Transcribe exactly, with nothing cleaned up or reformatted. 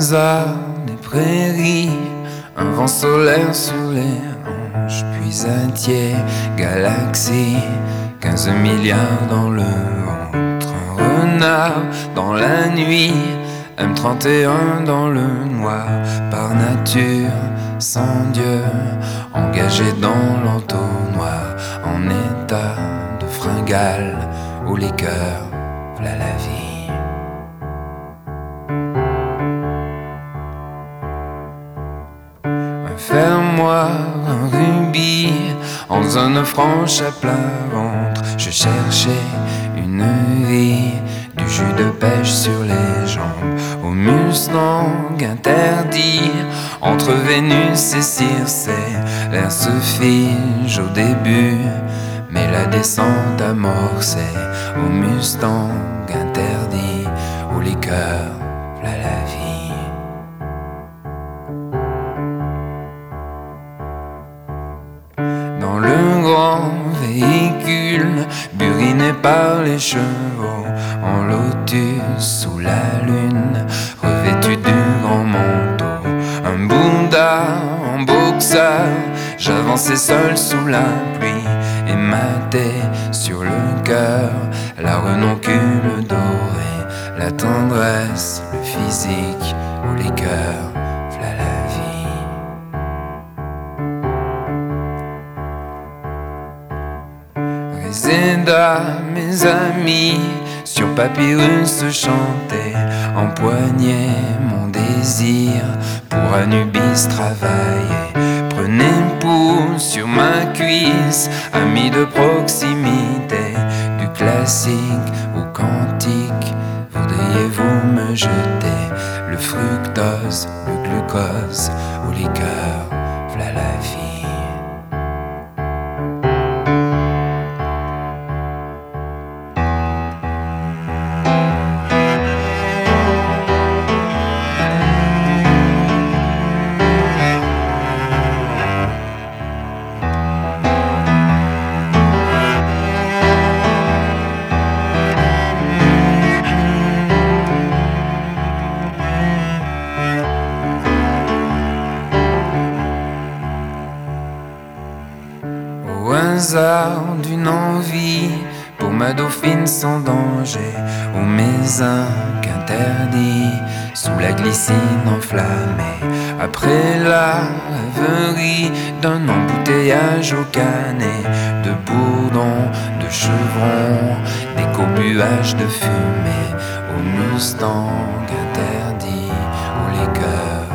hasard des prairies, un vent solaire sur les hanches, puis un tiers galaxie, quinze milliards dans le ventre, un renard dans la nuit, M trente et un dans le noir, par nature, sans Dieu, engagé dans l'entonnoir, en état de fringale, où les cœurs, v'là la vie. Un fer-moi, un rubis, en zone franche à plat ventre, je cherchais une vie, du jus de pêche sur les jambes, au Mustang interdit, entre Vénus et Circé, l'air se fige au début, mais la descente amorcée, au Mustang interdit, où les cœurs, v'là la vie. Dans le grand véhicule, buriné par les chevaux, en lotus sous la lune, revêtu du grand manteau, un Bouddha en boxeur, j'avançais seul sous la pluie, et matais sur le cœur la renoncule dorée, la tendresse, le physique, où les cœurs, v'là la vie. Réséda, mes amis, sur papyrus chantait, empoignait mon désir, pour Anubis travailler. Prenez pouls sur ma cuisse, amis de proximité, du classique au quantique, voudriez-vous me jeter le fructose, le glucose, ou les cœurs, v'là la vie. Au hasard d'une envie, pour ma dauphine sans danger, ou mes zincs interdits, sous la glycine enflammée, après la rêverie d'un embouteillage au canet, de bourdons, de chevrons, des cobuages de fumée, au Mustang interdit, où les cœurs,